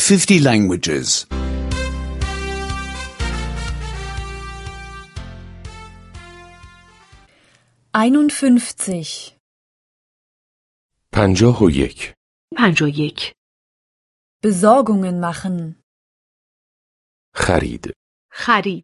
50 languages. 51. 51. 51. Besorgungen machen. خرید. خرید.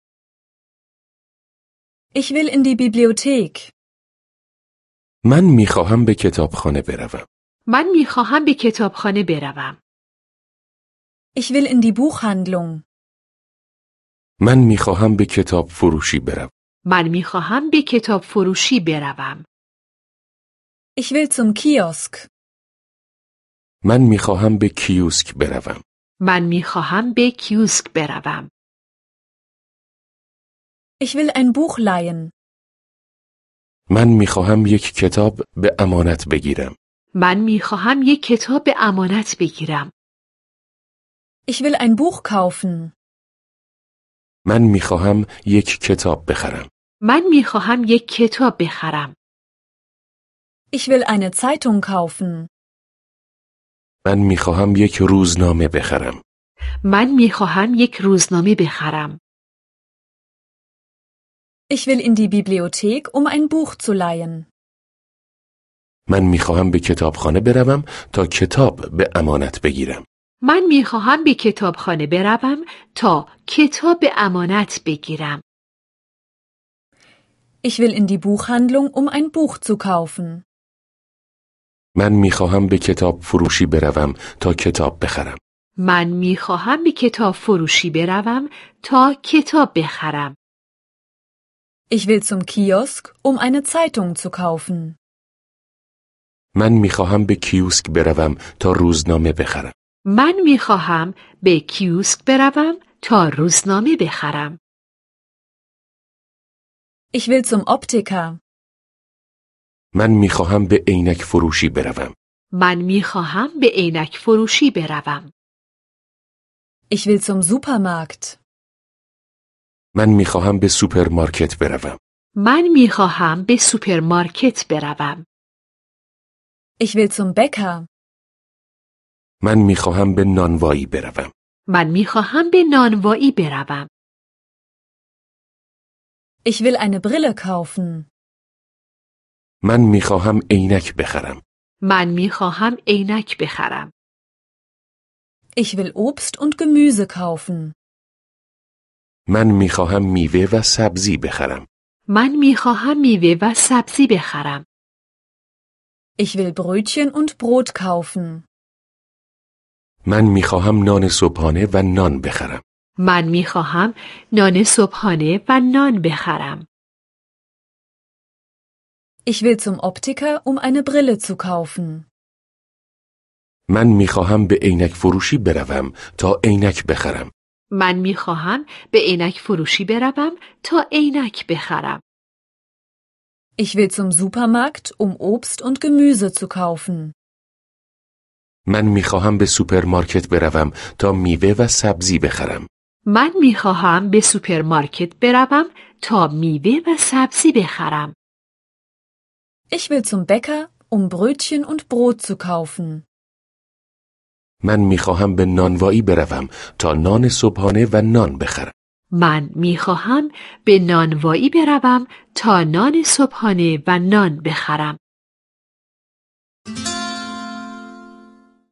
Ich will in die Bibliothek. من میخواهم به کتابخانه بروم. من میخواهم به کتابخانه بروم. Ich will in die Buchhandlung. من میخواهم به کتاب فروشی بروم. من میخواهم به کتاب فروشی بروم. Ich will zum Kiosk. من میخواهم به کیوسک بروم. من میخواهم به کیوسک بروم. Ich will ein Buch leihen. من میخواهم یک کتاب به امانت بگیرم. من میخواهم یک کتاب به امانت بگیرم. Ich will ein Buch kaufen. من میخواهم یک کتاب بخرم. من میخواهم یک کتاب بخرم. Ich will eine Zeitung kaufen. من میخواهم یک روزنامه بخرم. من میخواهم یک روزنامه بخرم. Ich will in die Bibliothek, ein Buch zu leihen. من میخواهم به کتابخانه بروم تا کتاب به امانت بگیرم. من میخواهم به کتابخانه بروم تا کتاب به امانت بگیرم. Ich will in die Buchhandlung, ein Buch zu kaufen. من میخواهم به کتاب فروشی بروم تا کتاب بخرم. من میخواهم به کتاب فروشی بروم تا کتاب بخرم. Ich will zum Kiosk, eine Zeitung zu kaufen. من میخواهم به کیوسک بروم تا روزنامه بخرم. من میخواهم به کیوسک بروم تا روزنامه بخرم. Ich will zum Optiker. من میخواهم به عینک فروشی بروم. من میخواهم به عینک فروشی بروم. Ich will zum Supermarkt. من میخواهم به سوپرمارکت بروم. من میخواهم به سوپرمارکت بروم. Ich will zum Bäcker. من میخواهم به نانوایی بروم. من میخواهم به نانوایی بروم. Ich will eine Brille kaufen. من میخواهم عینک بخرم. من میخواهم عینک بخرم. Ich will Obst und Gemüse kaufen. من میخواهم میوه و سبزی بخرم. من میخواهم میوه و سبزی بخرم. Ich will Brötchen und Brot kaufen. من میخواهم نان صبحانه و نان بخرم. من میخواهم نان صبحانه و نان بخرم. Ich will zum Optiker, eine Brille zu kaufen. من میخواهم به عینک فروشی بروم تا عینک بخرم. من میخواهم به عینک فروشی بروم تا عینک بخرم. Ich will zum Supermarkt, Obst und Gemüse zu kaufen. من میخواهم به سوپرمارکت بروم تا میوه و سبزی بخرم. من میخواهم به سوپرمارکت بروم تا میوه و سبزی بخرم. Ich will zum Bäcker, Brötchen und Brot zu kaufen. من میخواهم به نانوایی بروم تا نان صبحانه و نان بخرم. من میخواهم به نانوایی بروم تا نان صبحانه و نان بخرم.